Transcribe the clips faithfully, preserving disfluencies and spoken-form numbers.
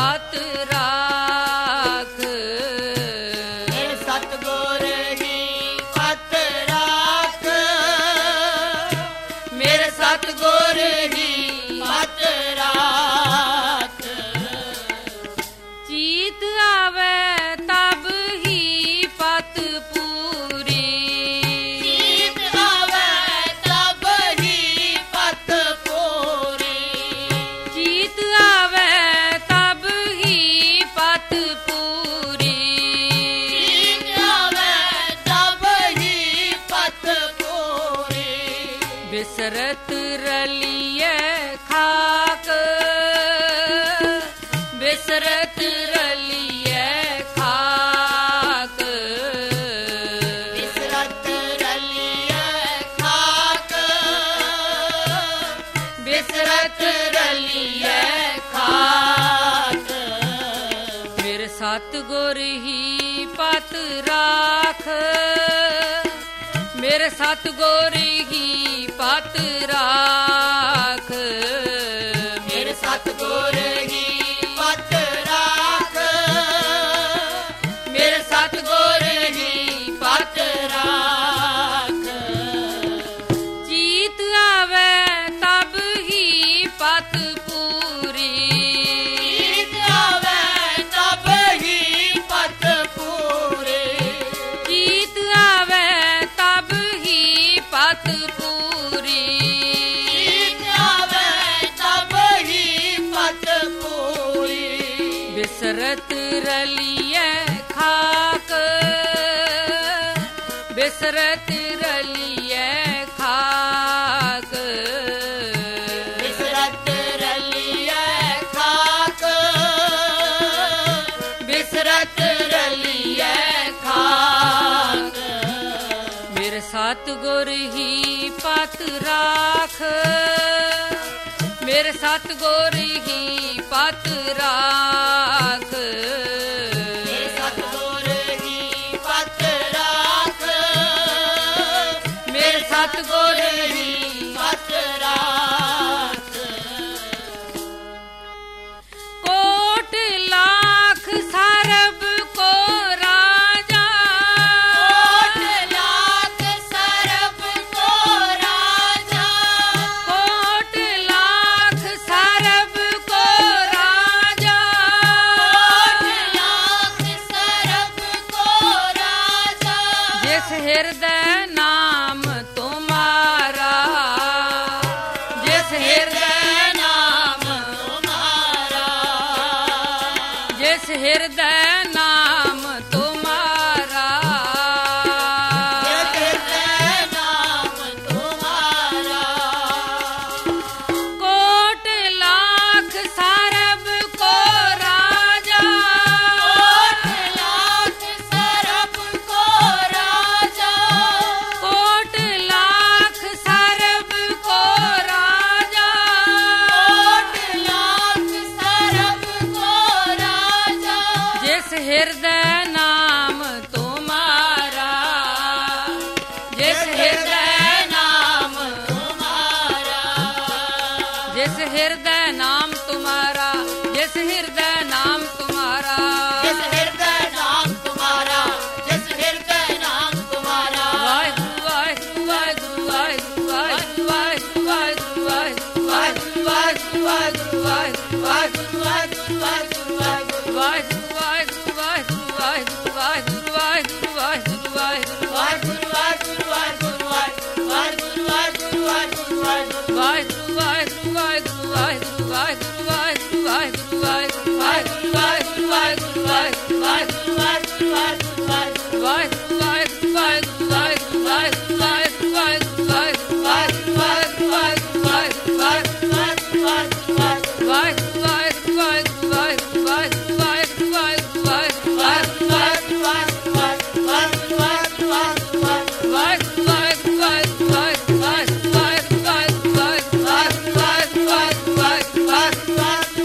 ਪਤ ਰਾਖ। ਮੇਰੇ ਸਤਿਗੁਰ ਹੀ ਪਤ ਰਾਖ। ਮੇਰੇ ਸਤਿਗੁਰ ਹੀ ਪਤ ਰਾਖ। ਚੀਤ ਆਵੇ ਤਬ ਹੀ ਪਤ ਪੂਰੀ। ਚੀਤ ਆਵੇ ਤਬ ਹੀ ਪਤ ਪੂਰੀ। ਚੀਤ ਆਵੇ ਤਬ ਹੀ ਪਤ ਪੂਰੀ। ਚੀਤ ਆਵੇ ਤਬ ਹੀ ਪਤ ਪੂਰੀ। ਬਿਸਰਤ ਰਲੀਏ ਖਾਕ। ਬਿਸਰਤ ਰਲੀਏ ਖਾਕ। ਬਿਸਰਤ ਰਲੀਏ ਖਾਕ। ਬਿਸਰਤ ਰਲੀਏ ਖਾਕ। ਮੇਰੇ ਸਤਿਗੁਰ ਹੀ ਪਤ ਰਾਖ। ਮੇਰੇ ਸਤਿਗੁਰ ਹੀ ਪਤ ਰਾਖ। ਮੇਰੇ ਸਤਿਗੁਰ ਹੀ ਪਤ ਰਾਖ। ਮੇਰੇ ਸਤਿਗੁਰ ਹੀ ਪਤ ਰਾਖ। ਚੀਤ ਆਵੇ ਤਬ ਹੀ ਪਤ ਪੂਰੀ। ਚੀਤ ਆਵੇ ਤਬ ਹੀ ਪਤ ਪੂਰੀ। ਚੀਤ ਆਵੇ ਤਬ ਹੀ ਪਤ ਪੂਰੀ। ਚੀਤ ਆਵੇ ਤਬ ਹੀ ਪਤ ਪੂਰੀ। ਬਿਸਰਤ ਰਲੀਏ ਖਾਕ। ਬਿਸਰਤ ਰਲੀਏ ਖਾਕ। ਬਿਸਰਤ ਰਲੀਏ ਖਾਕ। ਬਿਸਰਤ ਰਲੀਏ ਖਾਕ। ਮੇਰੇ ਸਤਿਗੁਰ ਹੀ ਪਤ ਰਾਖ। ਮੇਰੇ ਸਤਿਗੁਰ ਹੀ ਪਤ ਰਾਖ। ਮੇਰੇ ਸਤਿਗੁਰ ਹੀ ਪਤ ਰਾਖ। ਮੇਰੇ ਸਤਿਗੁਰ ਹੀ ਪਤ ਰਾਖ। ਕੋਟ ਲਾਖ ਸਰਬ ਕੋ ਰਾਜਾ। ਕੋਟ ਲਾਖ ਸਰਬ ਕੋ ਰਾਜਾ। ਕੋਟ ਲਾਖ ਸਰਬ ਕੋ ਰਾਜਾ। ਕੋਟ ਲਾਖ ਸਰਬ ਕੋ ਰਾਜਾ। ਜਿਸ ਹਿਰਦੈ ਨਾਮ ਤੁਮਾਰਾ। ਜਿਸ ਹਿਰਦੈ ਨਾਮ ਤੁਮਾਰਾ। ਜਿਸ ਹਿਰਦੈ ਨਾਮ ਤੁਮਾਰਾ। ਹਿਰਦੈ ਨਾਮ ਤੁਮਾਰਾ। ਕੋਟ ਲਾਖ ਸਰਬ ਕੋ ਰਾਜਾ। ਕੋਟ ਲਾਖ ਸਰਬ ਕੋ ਰਾਜਾ। ਕੋਟ ਲਾਖ ਸਰਬ ਕੋ ਰਾਜਾ। ਕੋਟ ਲਾਖ ਸਰਬ ਕੋ ਰਾਜਾ। ਜਿਸ ਹਿਰਦੈ ਨਾਮ ਤੁਮਾਰਾ। ਜਿਸ ਹਿਰਦੈ ਨਾਮ ਤੁਮਾਰਾ। ਜਿਸ ਹਿਰਦੈ ਨਾਮ ਤੁਮਾਰਾ। ਜਿਸ ਹਿਰਦੈ ਨਾਮ ਤੁਮਾਰਾ। ਜਿਸ ਹਿਰਦੈ ਨਾਮ ਤੁਮਾਰਾ। ਜਿਸ ਹਿਰਦੈ ਨਾਮ ਤੁਮਾਰਾ। ਵਾਹਿਗੁਰੂ ਵਾਹਿਗੁਰੂ ਵਾਹਿਗੁਰੂ ਵਾਹਿਗੁਰੂ ਵਾਹਿਗੁਰੂ ਵਾਹਿਗੁਰੂ ਵਾਹਿਗੁਰੂ ਵਾਹਿਗੁਰੂ ਵਾਹਿਗੁਰੂ ਵਾਹਿਗੁਰੂ ਵਾਹਿਗੁਰੂ ਵਾਹਿਗੁਰੂ ਵਾਹਿਗੁਰੂ ਵਾਹਿਗੁਰੂ ਵਾਹਿਗੁਰੂ। ਵਾਹਿਗੁਰੂ ਵਾਹਿਗੁਰੂ ਵਾਹਿਗੁਰੂ ਵਾਹਿਗੁਰੂ ਵਾਹਿਗੁਰੂ ਵਾਹਿਗੁਰੂ ਵਾਹਿਗੁਰੂ ਵਾਹਿਗੁਰੂ ਵਾਹਿਗੁਰੂ ਵਾਹਿਗੁਰੂ ਵਾਹਿਗੁਰੂ ਵਾਹਿਗੁਰੂ। ਵਾਹਿਗੁਰੂ ਵਾਹਿਗੁਰੂ ਵਾਹਿਗੁਰੂ ਵਾਹਿਗੁਰੂ। ਵਾਹਿਗੁਰੂ ਵਾਹਿਗੁਰੂ ਵਾਹਿਗੁਰੂ ਵਾਹਿਗੁਰੂ ਵਾਹਿਗੁਰੂ ਵਾਹਿਗੁਰੂ ਵਾਹਿਗੁਰੂ ਵਾਹਿਗੁਰੂ ਵਾਹਿਗੁਰੂ ਵਾਹਿਗੁਰੂ ਵਾਹਿਗੁਰੂ ਵਾਹਿਗੁਰੂ ਵਾਹਿਗੁਰੂ ਵਾਹਿਗੁਰੂ ਵਾਹਿਗੁਰੂ ਵਾਹਿਗੁਰੂ। ਵਾਹਿਗੁਰੂ ਵਾਹਿਗੁਰੂ ਵਾਹਿਗੁਰੂ ਵਾਹਿਗੁਰੂ ਵਾਹਿਗੁਰੂ ਵਾਹਿਗੁਰੂ ਵਾਹਿਗੁਰੂ ਵਾਹਿਗੁਰੂ ਵਾਹਿਗੁਰੂ ਵਾਹਿਗੁਰੂ ਵਾਹਿਗੁਰੂ ਵਾਹਿਗੁਰੂ ਵਾਹਿਗੁਰੂ ਵਾਹਿਗੁਰੂ ਵਾਹਿਗੁਰੂ ਵਾਹਿਗੁਰੂ। ਵਾਹਿਗੁਰੂ ਵਾਹਿਗੁਰੂ ਵਾਹਿਗੁਰੂ ਵਾਹਿਗੁਰੂ ਵਾਹਿਗੁਰੂ ਵਾਹਿਗੁਰੂ ਵਾਹਿਗੁਰੂ ਵਾਹਿਗੁਰੂ ਵਾਹਿਗੁਰੂ ਵਾਹਿਗੁਰੂ ਵਾਹਿਗੁਰੂ ਵਾਹਿਗੁਰੂ। ਵਾਹਿਗੁਰੂ ਵਾਹਿਗੁਰੂ ਵਾਹਿਗੁਰੂ ਵਾਹਿਗੁਰੂ। ਵਾਹਿਗੁਰੂ ਵਾਹਿਗੁਰੂ ਵਾਹਿਗੁਰੂ ਵਾਹਿਗੁਰੂ ਵਾਹਿਗੁਰੂ ਵਾਹਿਗੁਰੂ ਵਾਹਿਗੁਰੂ ਵਾਹਿਗੁਰੂ ਵਾਹਿਗੁਰੂ ਵਾਹਿਗੁਰੂ ਵਾਹਿਗੁਰੂ ਵਾਹਿਗੁਰੂ ਵਾਹਿਗੁਰੂ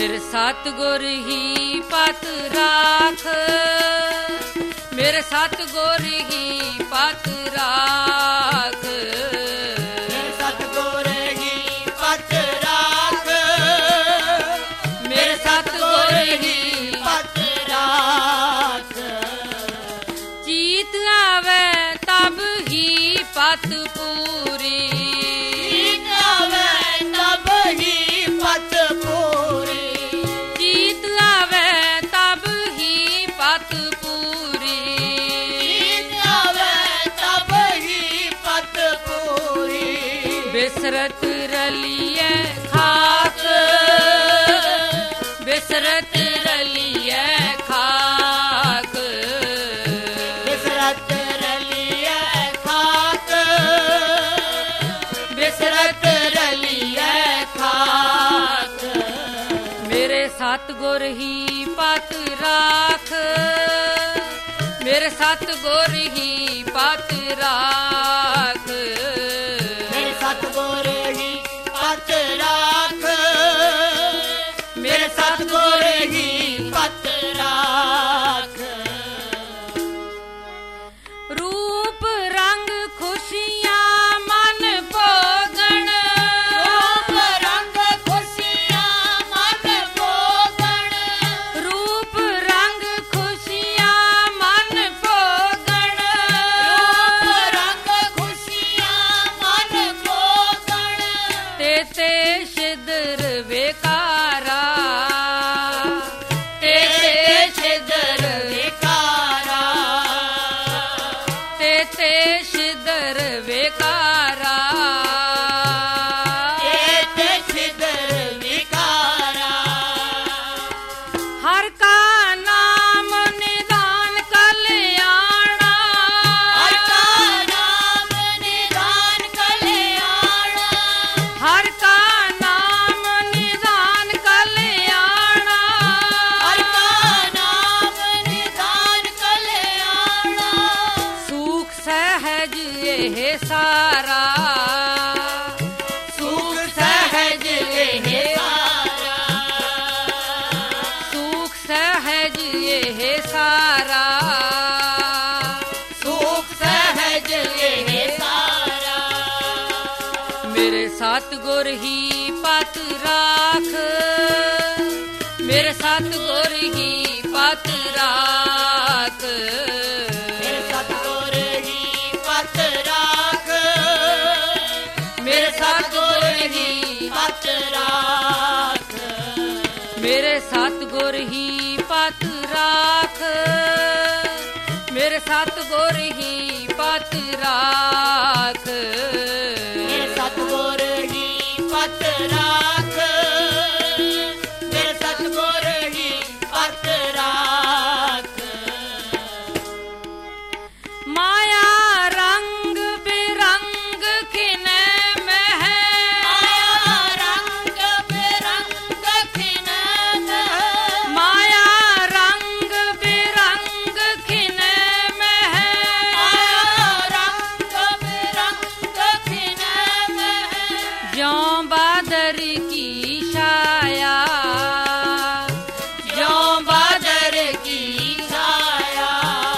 ਮੇਰੇ ਸਤਿਗੁਰ ਹੀ ਪਤ ਰਾਖ, ਮੇਰੇ ਸਤਿਗੁਰ ਹੀ ਪਤ ਰਾਖ, ਮੇਰੇ ਸਤਿਗੁਰ ਹੀ ਪਤ ਰਾਖ, ਮੇਰੇ ਸਤਿਗੁਰ ਹੀ ਪਤ ਰਾਖ। ਚੀਤ ਆਵੇ ਤਬ ਹੀ ਪਤ ਪੂਰੀ, ਚੀਤ ਆਵੇ ਤਬ ਹੀ ਪਤ ਪੂਰੀ, ਚੀਤ ਆਵੇ ਤਬ ਹੀ ਪਤ ਪੂਰੀ, ਚੀਤ ਆਵੇ ਤਬ ਹੀ ਪਤ ਪੂਰੀ। ਬਿਸਰਤ ਰਲੀਏ ਖਾਕ, ਬਿਸਰਤ ਰਲੀਏ ਖਾਕ, ਬਿਸਰਤ ਰਲੀਏ ਖਾਕ, ਬਿਸਰਤ ਰਲੀਏ ਖਾਕ। ਮੇਰੇ ਸਤਿਗੁਰ ਹੀ ਪਤ ਰਾਖ, ਮੇਰੇ ਸਤਿਗੁਰ ਹੀ ਪਤ ਰਾਖ, ਮੇਰੇ ਸਤਿਗੁਰ ਹੀ ਪਤ ਰਾਖ, ਮੇਰੇ ਸਤਿਗੁਰ ਹੀ ਪਤ ਰਾਖ। ਰੂਪ ਰੰਗ ਖੁਸ਼ੀਆਂ ਮਨ ਭੋਗਣ, ਰੂਪ ਰੰਗ ਖੁਸ਼ੀਆਂ ਮਨ ਭੋਗਣ, ਰੂਪ ਰੰਗ ਖੁਸ਼ੀਆਂ ਮਨ ਭੋਗਣ, ਰੂਪ ਰੰਗ ਖੁਸ਼ੀਆਂ ਮਨ ਭੋਗਣ। ਤੇ ਤੇ ਸਿਦਰ ਵੇਕਾਰਾ, ਤੇ ਤੇ ਸਿਦਰ ਵਿਕਾਰਾ, ਤੇ ਤੇ ਸਿਦਰ ਵੇਕਾਰਾ, ਏਤ ਸਿਦਰ ਵਿਕਾਰਾ। ਹਰ ਕਾ ਨਾਮ ਨਿਦਾਨ ਕਲਿਆਣਾ, ਹਰ ਕਾ ਨਾਮ ਨਿਦਾਨ ਕਲਿਆਣਾ, ਹਰ ਕਾ ਨਾਮ ਨਿਦਾਨ ਕਲਿਆਣਾ, ਹਰ ਕਾ ਨਾਮ ਨਿਦਾਨ ਕਲਿਆਣਾ। ਸੁਖ ਸਹਿਜ ਇਹ ਸਾਰਾ, ਸੁਖ ਸਹਿਜ ਇਹ ਸਾਰਾ, ਸੁਖ ਸਹਿਜ ਇਹ ਸਾਰਾ, ਸੁਖ ਸਹਿਜ ਇਹ ਸਾਰਾ। ਮੇਰੇ ਸਤਿਗੁਰ ਹੀ ਪਤ ਰਾਖ, ਮੇਰੇ ਸਤਿਗੁਰ ਹੀ ਪਤ ਰਾਖ, ਮੇਰੇ ਸਤਿਗੁਰ ਹੀ ਪਤ ਰਾਖ, ਮੇਰੇ ਸਤਿਗੁਰ ਹੀ ਪਤ ਰਾਖ। ਮੇਰੇ ਸਤਿਗੁਰ ਹੀ ਪਤ ਰਾਖ, ਮੇਰੇ ਸਤਿਗੁਰ ਹੀ ਪਤ ਰਾਖ, ਮੇਰੇ ਸਤਿਗੁਰ ਹੀ ਪਤ ਰਾਖ, ਮੇਰੇ ਸਤਿਗੁਰ ਹੀ ਪਤ ਰਾਖ। ਮਾਇਆ ਰੰਗ ਬਿਰੰਗ ਖਿਨੈ ਮਹਿ, ਮਾਇਆ ਰੰਗ ਬਿਰੰਗ ਖਿਨੈ ਮਹਿ, ਮਾਇਆ ਰੰਗ ਬਿਰੰਗ ਖਿਨੈ ਮਹਿ, ਮਾਇਆ ਰੰਗ ਬਿਰੰਗ ਖਿਨੈ ਮਹਿ। ਜਿਉ ਬਾਦਰ ਕੀ ਛਾਇਆ, ਜਿਉ ਬਾਦਰ ਕੀ ਛਾਇਆ,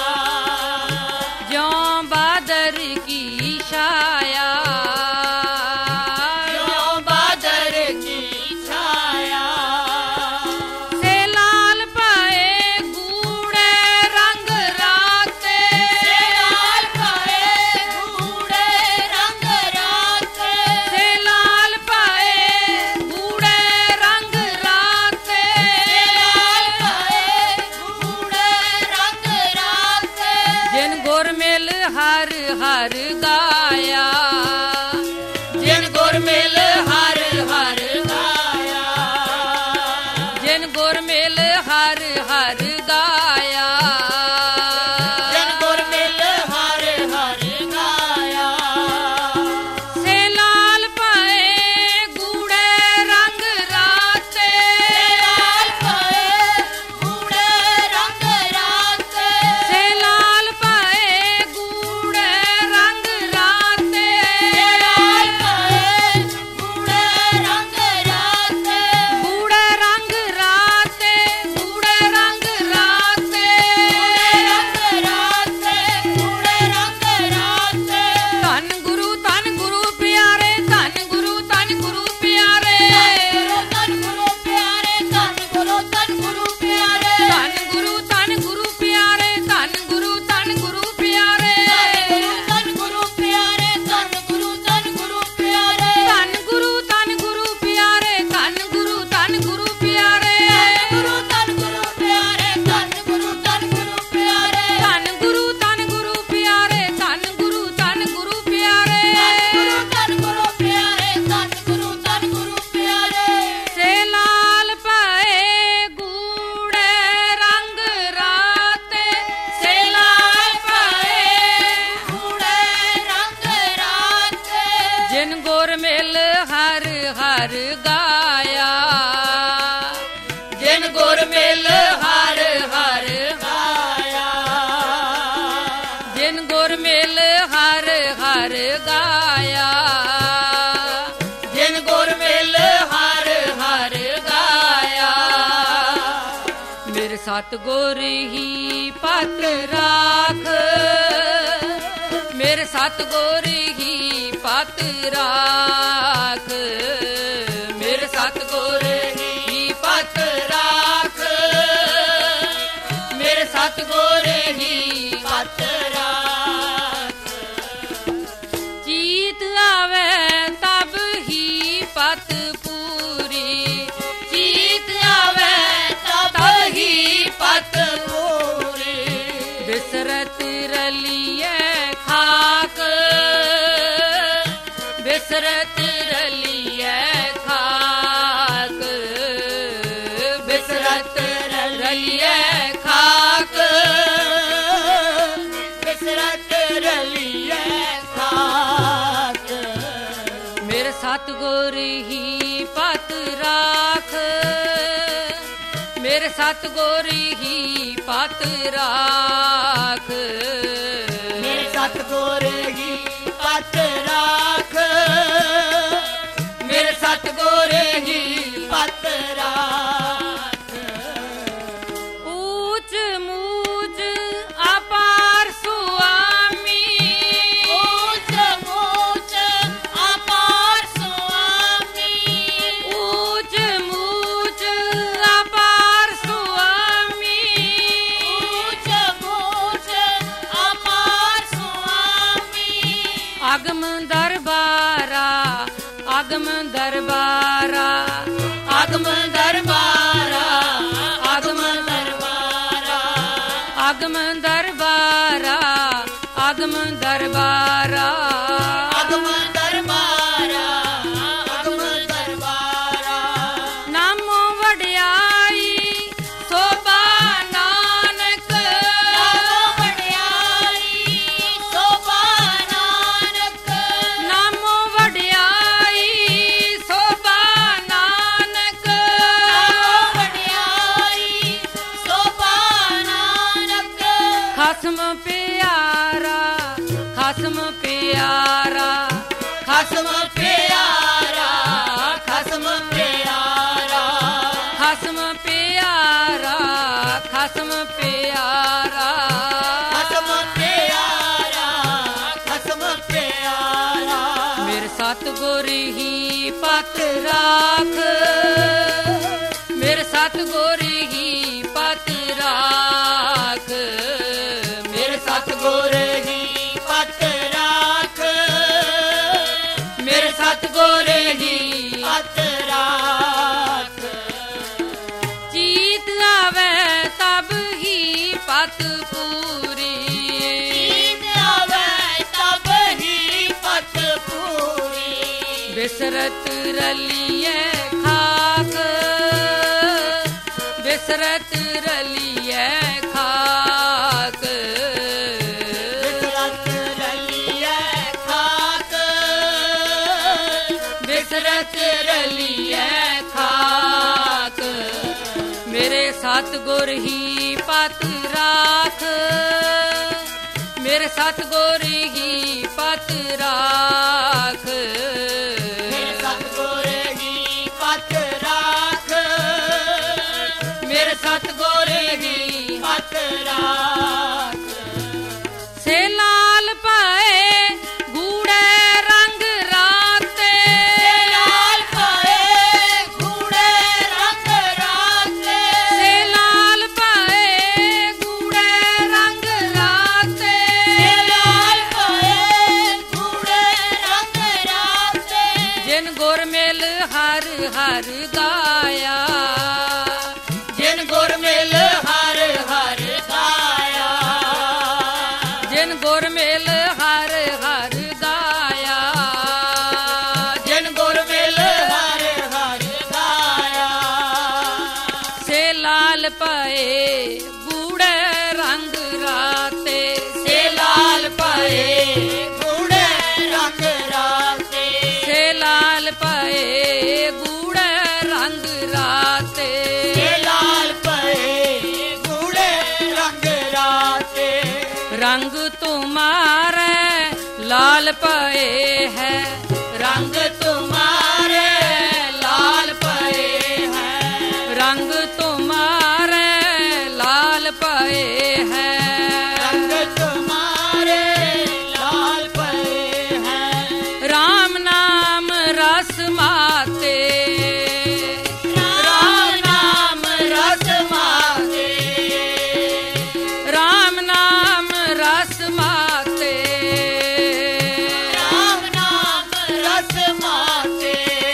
ਜਿਉ ਬਾਦਰ ਕੀ ਛਾਇਆ, ਜਿਉ ਬਾਦਰ ਕੀ ਛਾਇਆ। ਸੇ ਲਾਲ ਪਾਏ ਗੂੜੇ ਰੰਗ ਰਾਤੇ, ਸੇ ਲਾਲ ਪਾਏ ਗੂੜੇ ਰੰਗ ਰਾਤੇ, ਸੇ ਲਾਲ ਪਾਏ ਗੂੜੇ ਰੰਗ ਰਾਤੇ, ਸੇ ਲਾਲ ਪਾਏ ਗੂੜੇ ਰੰਗ ਰਾਤੇ। ਜਿਨ ਗੁਰ ਮਿਲ ਹਰ ਹਰ ਗਾਇਆ, ਜਿਨ ਗੁਰ ਮਿਲ ਹਰ ਹਰ ਗਾਇਆ, ਜਿਨ ਗੁਰ ਮਿਲ ਹਰ ਹਰ ਗਾਇਆ, ਜਿਨ ਗੁਰ ਮਿਲ ਹਰ ਹਰ ਗਾਇਆ। ਸੇ ਲਾਲ ਪਾਏ ਗੂੜੇ ਰੰਗ ਰਾਤੇ, ਸੇ ਲਾਲ ਪਾਏ ਗੂੜੇ ਰੰਗ ਰਾਤੇ, ਸੇ ਲਾਲ ਪਾਏ ਗੂੜੇ ਰੰਗ ਰਾਤੇ, ਸੇ ਲਾਲ ਪਾਏ ਗੂੜੇ ਰੰਗ ਰਾਤੇ। ਗੂੜੇ ਰੰਗ सतगुर ही पत राख, मेरे सतगुर ही पत राख, मेरे सतगुर ही पत राख, मेरे सतगुर ही पत राख। जीत आवे तब ही पत पूरी, जीत आवे तब ही पत पूरी। बिसरत रलिए खाक, बिसरत रलिए खाक, बिसरत रलिए खाक, बिसरत रलिए खाक। मेरे सतगुर ही पत राख, मेरे सतगुर ही पत राख, मेरे सतगुर ही पत राख, मेरे सतगुर ही पत राख। ऊंच मूच अपार सुआमी, ऊंच मूच अपार स्वामी, ऊंच मूच अपार सुआमी। ऊंच मूच अपार स्वामी। आगम दरबारा, आगम दरबारा, आगम दरबारा, आगम दरबारा, आगम दरबारा, आगम दरबारा। आगम दरबारा, आगम दरबारा। नामो वड्याई शोभा नानक, नामो वड्याई शोभा नानक, नामो वड्याई शोभा नानक। नामो वड्याई शोभा नानक। खसम प्यारा, खसम प्यारा, खसम प्यारा, खसम प्यारा, खसम प्यारा, खसम प्यारा। खसम प्यारा, खसम प्यारा। मेरे सतगुर ही पत राख, मेरे सतगुर ही पत राख, मेरे सतगुर ही पत राख, मेरे सतगुर ही पत राख। जीत आवे तब ही पत पूरी, जीत आवे तब ही पत पूरी। बिसरत रलिए खाक, बिसरत रलिए खाक, बिसरत रलिए खाक, बिसरत रलिए खाक। मेरे सतगुर ही पत राख, मेरे सतगुर ही पत राख, मेरे सतगुर ही पत राख, मेरे सतगुर ही पत राख। से लाल पाए गूढ़े रंग राते, लाल पाए गूढ़े रंग राते, से लाल पाए गूढ़े रंग राते। लाल पाए गूढ़े रंग राते। जिन गुरमिल हर हर गाया, जिन गुरमिल हर हर गाया, जिन गुरमिल हर हर गाया, जिन गुरमिल हर हर गाया। से लाल पाए गूढ़े रंग राते, से लाल पाए गूढ़े रंग राते, से लाल पाए गूढ़े रंग राते। से लाल पाए गूढ़े रंग राते। रंग तुम्हारे लाल पाए है, रंग तुम्हारे लाल पाए हैं, रंग तुम्हारे लाल पए है। रंग तुम्हारे लाल पए हैं। राम नाम रस माते, राम नाम रस माते, राम नाम रस माते, राम नाम रस माते।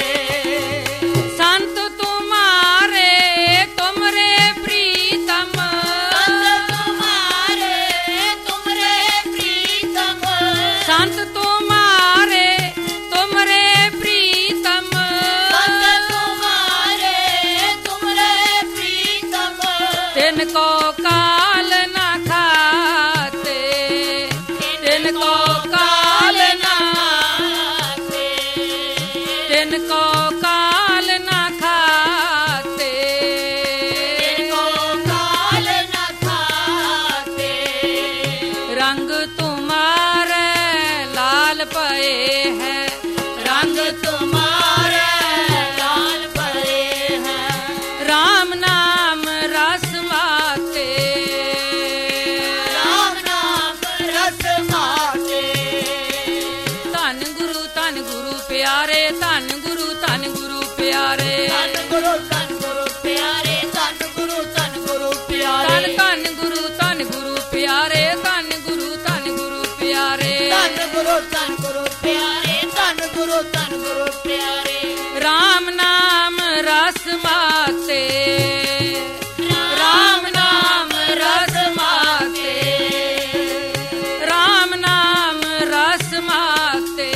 संत तुम्हारे तुमरे प्रीतम, संत तुम्हारे तुमरे प्रीतम, संत तुम्हारे तुमरे प्रीतम, संत तुम्हारे तुमरे प्रीतम। तिनको काल न खाते, तिनको काल न, तिनको काल न खाते, इनको काल न खाते। रंग तुम्हारे लाल पए है। रंग तुम्हारे लाल पए हैं। राम नाम रस माते, राम नाम रस माते। धन गुरु धन गुरु प्यारे, धन गुरु धन गुरु प्यारे, धन गुरु धन गुरु प्यारे, धन गुरु धन गुरु धन प्यारे, धन गुरु धन गुरु प्यारे, धन गुरु धन गुरु प्यारे। धन गुरु धन गुरु प्यारे, धन गुरु धन गुरु प्यारे। राम नाम रस माते, राम नाम रस माते, राम नाम रस माते,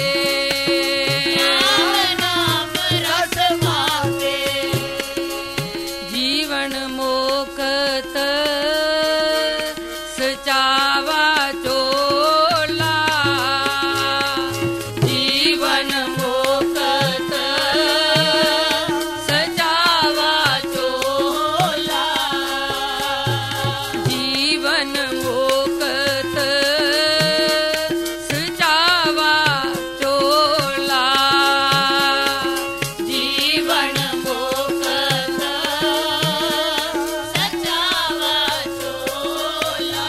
राम नाम रस माते। जीवन मोकत सचावा चोला, जीवन मोकत सचावा चोला, जीवन मोकत सचावा चोला, जीवन मोकत सचावा चोला।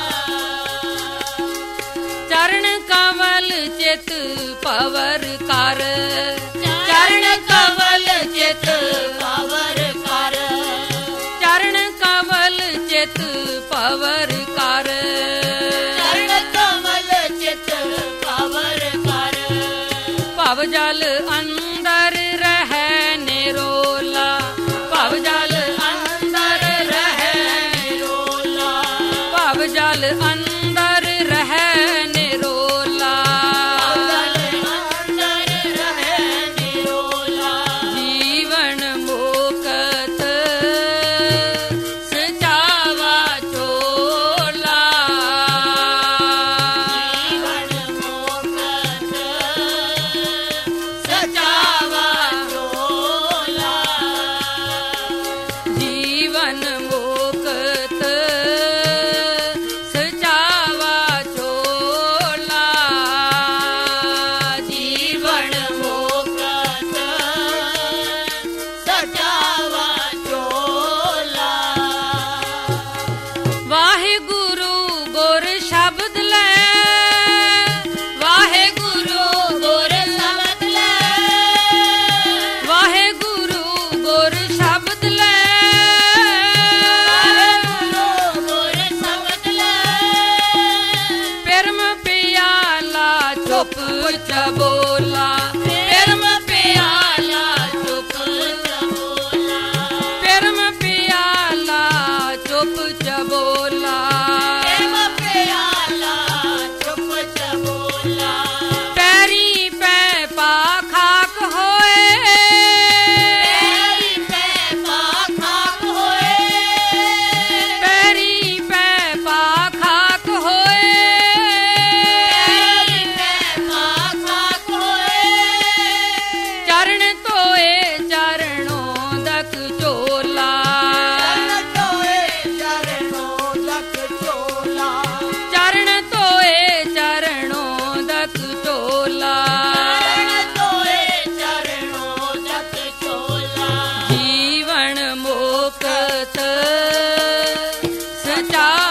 चरण कमल चित पवर कर, चरण कमल चित, पावर कर, चरण कमल चित पवर कर, चरण कमल चित पावर कर। भव जल अंदर रह निरोला, भव जल अंदर रह, रोला, भव जल अंदर रह निरोला, अंदर रहे निरोला। जीवन मोकत सचावा चोला, जीवन मोकत सचावा चोला, जीवन मोकत सचावा चोला, जीवन मोकत सचावा चोला। वाहिगुरु गुर शब्द ले, वाहिगुरु गुर शब्द ले, वाहिगुरु गुर शब्द ले, वाहिगुरु गुर शब्द ले। पिरम पियाला चुप चबोला, पिरम पियाला चुप, चबोला, पिरम पियाला चुप चबोला, प्रेम प्याला चुप चबोला। पैरी पै पा खाक होए, पैरी पे पा खाक होए, पैरी पै पा खाक होए, पैरी पे पा खाक होए। चरण धोए चरणों दक चोला, चरण धोए चरणों दक चोला, चरण धोए चरणों दक चोला, चरण धोए चरणों दक चोला। जीवन मोकत सचा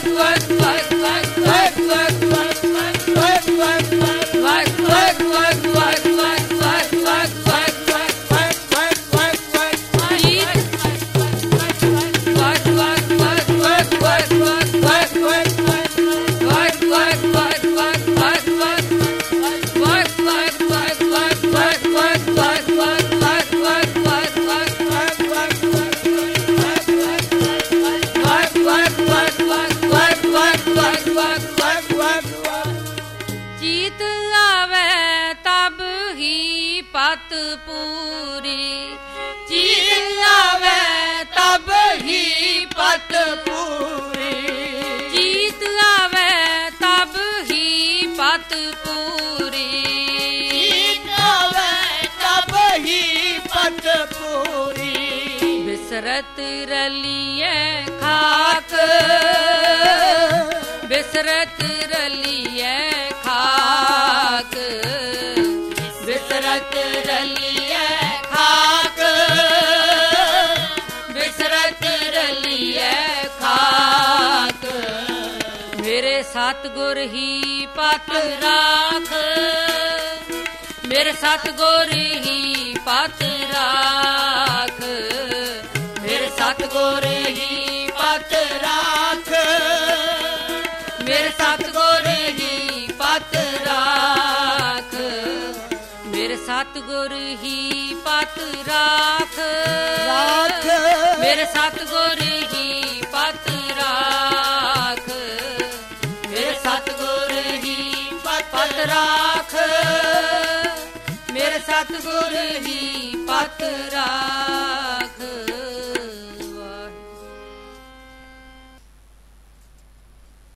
ਜੀਤ ਆਵੇ ਤਬ ਹੀ ਪਤ ਪੂਰੀ, ਜੀਤ ਆਵੇ ਤਬ ਹੀ ਪਤ ਪੂਰੀ, ਜੀਤ ਆਵੇ ਤਬ ਹੀ ਪਤ ਪੂਰੀ, ਜੀਤ ਆਵੇ ਤਬ ਹੀ ਪਤ ਪੂਰੀ, ਬਿਸਰਤ ਰਲੀਏ ਖਾਕ, ਬਿਸਰਤ ਰਲੀਏ ਖਾਕ, ਬਿਸਰਤ ਰਲੀਏ ਖਾਕ, ਬਿਸਰਤ ਰਲੀਏ ਖਾਕ, ਮੇਰੇ ਸਤਿਗੁਰ ਹੀ ਪਤ ਰਾਖ, ਮੇਰੇ ਸਤਿਗੁਰ ਹੀ ਪਤ ਰਾਖ, ਮੇਰੇ ਸਤਿਗੁਰ ਹੀ ਪਤ ਰਾਖ, ਮੇਰੇ ਸਤਿਗੁਰ ਹੀ ਪਤ ਰਾਖ, ਮੇਰੇ ਸਤਿਗੁਰ ਹੀ ਪਤ ਰਾਖ, ਰਾਖ, ਮੇਰੇ ਸਤਿਗੁਰ ਹੀ ਪਤ ਰਾਖ, ਮੇਰੇ ਸਤਿਗੁਰ ਹੀ ਪਤ ਰਾਖ, ਮੇਰੇ ਸਤਿਗੁਰ ਹੀ ਪਤ ਰਾਖ।